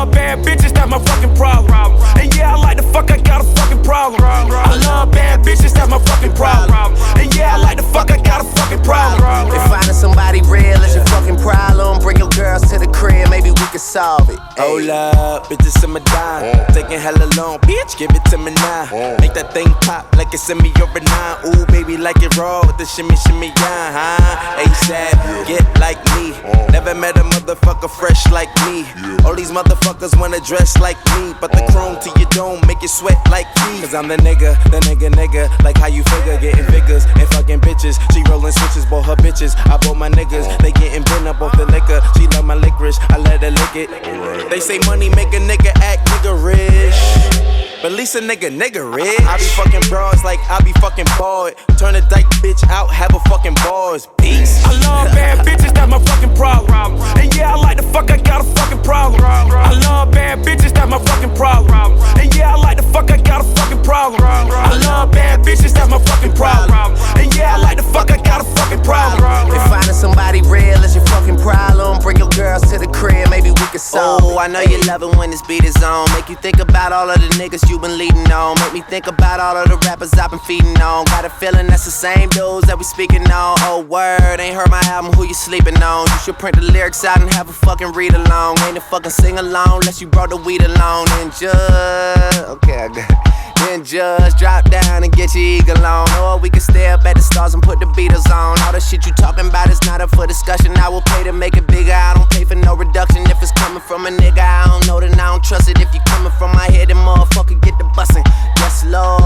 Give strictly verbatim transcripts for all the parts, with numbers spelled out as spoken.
love bad bitches, that's my fucking problem. And yeah, I like the fuck, I got a fucking problem. I love bad bitches, that's my fucking problem. And yeah, I like the fuck, I got a fucking problem. If finding somebody real is your fucking problem, bring your girls to the crib, maybe we can solve it. Hold up, bitches in my dime. Taking hella long, bitch, give it to me now. Make that thing pop like it's in me or a nine. Ooh, baby, like it raw with the shimmy, shimmy, yeah, huh? ASAP, get like me. Never met a motherfucker fresh like me. All these motherfuckers wanna dress like me, but the chrome to your dome make you sweat like me. Cause I'm the nigga, the nigga, nigga. Like how you figure, getting figures and fucking bitches. She rolling switches, bought her bitches. I bought my niggas, they getting bent up off the liquor. She love my licorice, I let her lick it. They say money make a nigga act nigga rich, but at least a nigga nigga rich. I be fucking bras like I be fucking bored. Turn a dyke bitch out, have a fucking bars. Peace. I love bad bitches, that's my fucking problem. And yeah, I like the fuck, I got a fucking problem. I love bad bitches, that's my fucking problem. And yeah, I like the fuck, I got a fucking problem. I love bad bitches, that's my fucking problem. And yeah, I like the fuck, I got a fucking problem. If finding somebody real is your fucking problem, bring your girls to the crib, maybe we can solve it. Oh, I know you love it when this beat is on. Make you think about all of the niggas you been leading on. Make me think about all of the rappers I've been feeding on. Got a feeling that's the same dudes that we speaking on. Oh, word, ain't heard my album, who you sleeping on? You should print the lyrics out and have a fucking read along. Ain't a fucking sing along unless you brought the weed along. And just, okay, I got it. Then just drop down and get your eagle on. Or we can stay up at the stars and put the Beatles on. All the shit you talking about is not up for discussion. I will pay to make it bigger, I don't pay for no reduction. If it's coming from a nigga I don't know, then I don't trust it. If you coming from my head, then motherfucker get the bussin'. Yes,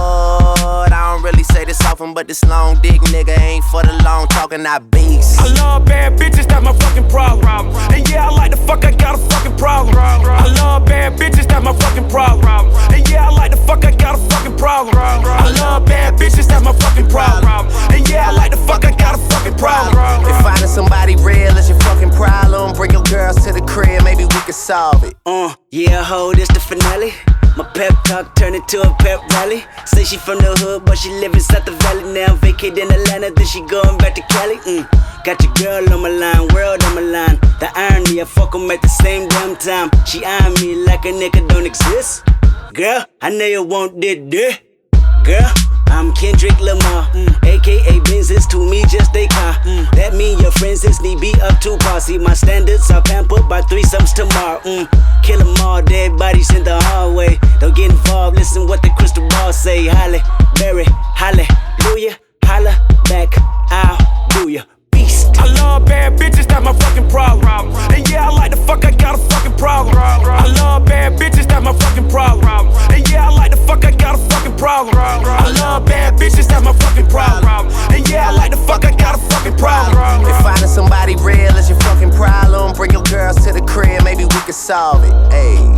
Lord, I don't really say this often, but this long dick nigga ain't for the long talking, I beast. I love bad bitches, that's my fucking problem. And yeah, I like the fuck, I got a fucking problem. I love bad bitches, that's my fucking problem. And yeah, I like the fuck, I got a fucking problem. I love bad bitches, that's my fucking problem. And yeah, I like the fuck, I got a fucking problem. If finding somebody real is your fucking problem, bring your girls to the crib, maybe we can solve it. Uh, yeah, ho, this the finale. My pep talk turned into a pep rally. Say she from the hood, but she live inside the valley now. Vacate in Atlanta, then she going back to Cali. Mm. Got your girl on my line, world on my line. The irony, I fuck 'em at the same damn time. She eyeing me like a nigga don't exist. Girl, I know you want this, this. Girl, I'm Kendrick Lamar, mm. A K A Benzes, to me just a car. mm. That mean your friends is need be up to par. See my standards are pampered by threesomes tomorrow. mm. Kill 'em all, dead bodies in the hallway. Don't get involved, listen what the crystal ball say. Holly, Berry, hallelujah, holla back, I'll do ya. Beast. I love bad bitches, that's my fucking problem. And yeah, I like the fuck, I got a fucking problem. I love bad bitches, that's my fucking problem. And yeah, I like the fuck, I got a fucking problem. I love bad bitches, that's my fucking problem. And yeah, I like the fuck, I got a fucking problem. If finding somebody real is your fucking problem, bring your girls to the crib, maybe we can solve it. Ayy.